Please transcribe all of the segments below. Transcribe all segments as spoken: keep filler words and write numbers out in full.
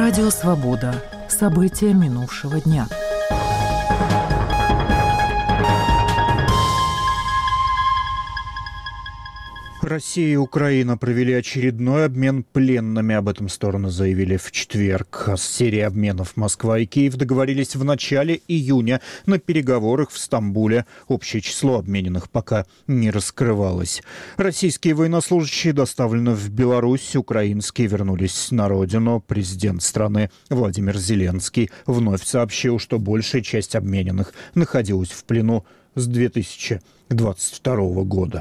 Радио «Свобода». События минувшего дня. Россия и Украина провели очередной обмен пленными. Об этом стороны заявили в четверг. О серии обменов Москва и Киев договорились в начале июня на переговорах в Стамбуле. Общее число обмененных пока не раскрывалось. Российские военнослужащие доставлены в Беларусь, украинские вернулись на родину. Президент страны Владимир Зеленский вновь сообщил, что большая часть обмененных находилась в плену с две тысячи двадцать второго года.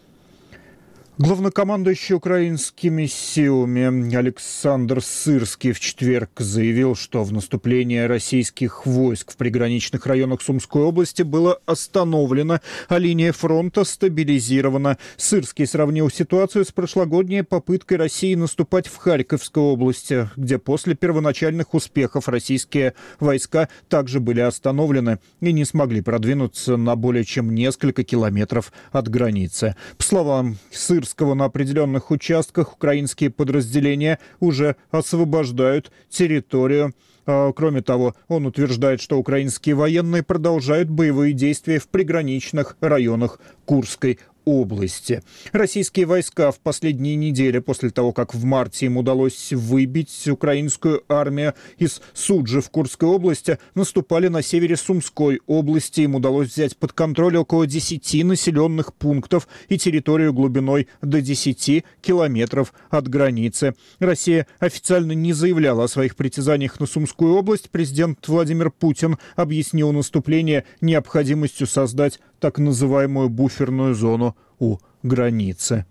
Главнокомандующий украинскими силами Александр Сырский в четверг заявил, что в наступление российских войск в приграничных районах Сумской области было остановлено, а линия фронта стабилизирована. Сырский сравнил ситуацию с прошлогодней попыткой России наступать в Харьковской области, где после первоначальных успехов российские войска также были остановлены и не смогли продвинуться на более чем несколько километров от границы. По словам Сырского, на определенных участках украинские подразделения уже освобождают территорию. Кроме того, он утверждает, что украинские военные продолжают боевые действия в приграничных районах Курской области. Российские войска в последние недели, после того, как в марте им удалось выбить украинскую армию из Суджи в Курской области, наступали на севере Сумской области. Им удалось взять под контроль около десяти населенных пунктов и территорию глубиной до десяти километров от границы. Россия официально не заявляла о своих притязаниях на Сумскую область. Президент Владимир Путин объяснил наступление необходимостью создать так называемую буферную зону у границы.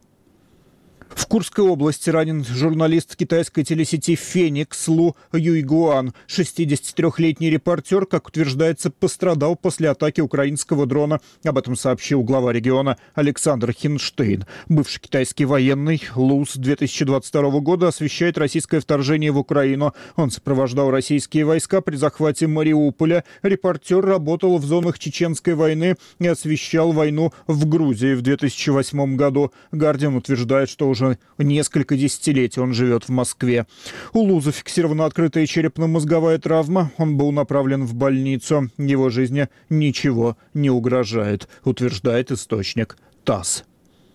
В Курской области ранен журналист китайской телесети «Феникс» Лу Юйгуан. шестидесятитрёхлетний репортер, как утверждается, пострадал после атаки украинского дрона. Об этом сообщил глава региона Александр Хинштейн. Бывший китайский военный Лу с две тысячи двадцать второго года освещает российское вторжение в Украину. Он сопровождал российские войска при захвате Мариуполя. Репортер работал в зонах Чеченской войны и освещал войну в Грузии в две тысячи восьмом году. «Гардиан» утверждает, что уже несколько десятилетий он живет в Москве. У Лу зафиксирована открытая черепно-мозговая травма. Он был направлен в больницу. Его жизни ничего не угрожает, утверждает источник ТАСС.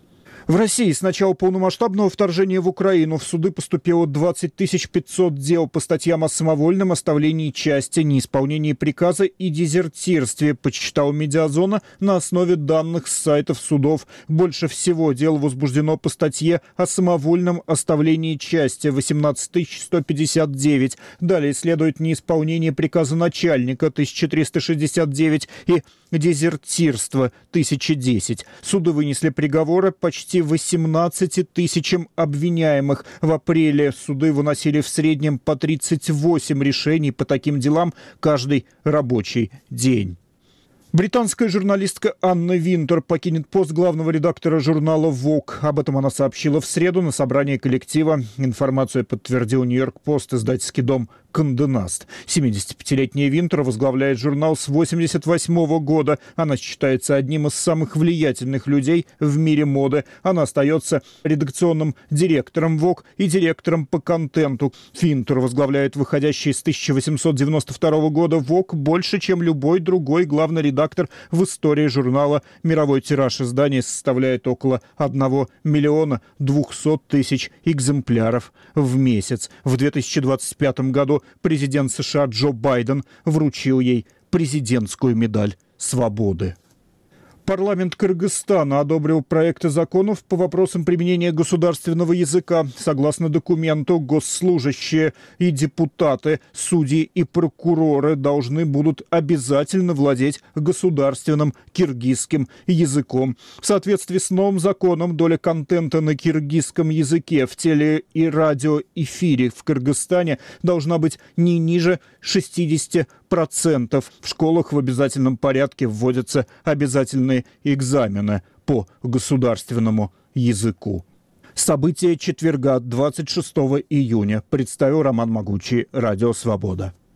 В России с начала полномасштабного вторжения в Украину в суды поступило двадцать тысяч пятьсот дел по статьям о самовольном оставлении части, неисполнении приказа и дезертирстве, подсчитала Медиазона на основе данных с сайтов судов. Больше всего дел возбуждено по статье о самовольном оставлении части — восемнадцать тысяч сто пятьдесят девять. Далее следует неисполнение приказа начальника — тысяча триста шестьдесят девять и дезертирство — тысяча десять. Суды вынесли приговоры почти восемнадцати тысячам обвиняемых. В апреле суды выносили в среднем по тридцать восемь решений по таким делам каждый рабочий день. Британская журналистка Анна Винтер покинет пост главного редактора журнала «Вог». Об этом она сообщила в среду на собрании коллектива. Информацию подтвердил «Нью-Йорк Пост», издательский дом «Кондé Наст». семидесятипятилетняя Винтер возглавляет журнал с восемьдесят восьмого года. Она считается одним из самых влиятельных людей в мире моды. Она остается редакционным директором «Вог» и директором по контенту. Винтер возглавляет выходящий с тысяча восемьсот девяносто второго года «Вог» больше, чем любой другой главный редактор в истории журнала. Мировой тираж издания составляет около одного миллиона двухсот тысяч экземпляров в месяц. В две тысячи двадцать пятом году президент США Джо Байден вручил ей президентскую медаль свободы. Парламент Кыргызстана одобрил проекты законов по вопросам применения государственного языка. Согласно документу, госслужащие и депутаты, судьи и прокуроры должны будут обязательно владеть государственным киргизским языком. В соответствии с новым законом доля контента на киргизском языке в теле- и радиоэфире в Кыргызстане должна быть не ниже шестидесяти процентов. В школах в обязательном порядке вводятся обязательные экзамены по государственному языку. События четверга, двадцать шестого июня. Представил Роман Могучий, Радио «Свобода».